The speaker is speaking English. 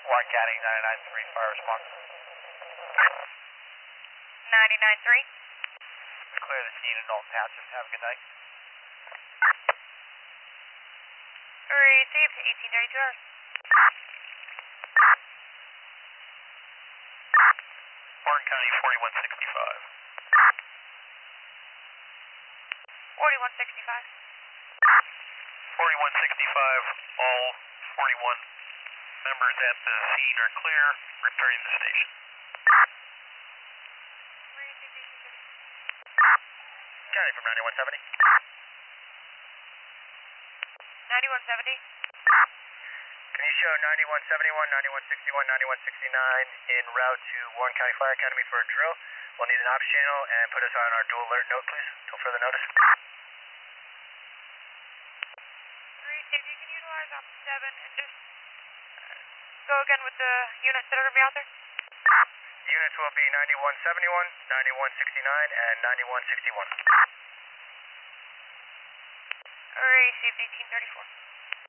Warren County 99.3 fire response. 99.3. Clear the scene and North Passive. Have a good night. Received 1832 hours. Warren County 4165. 4165. 4165, all 41 members at the scene are clear, returning to the station. County from 9170. 9170. Can you show 9171, 9161, 9169 en route to Warren County Fire Academy for a drill? We'll need an ops channel and put us on our dual alert note, please, until further notice. If you can utilize op 7 and just go again with the units that are going to be out there. Units will be 9171, 9169, and 9161. Received 1834.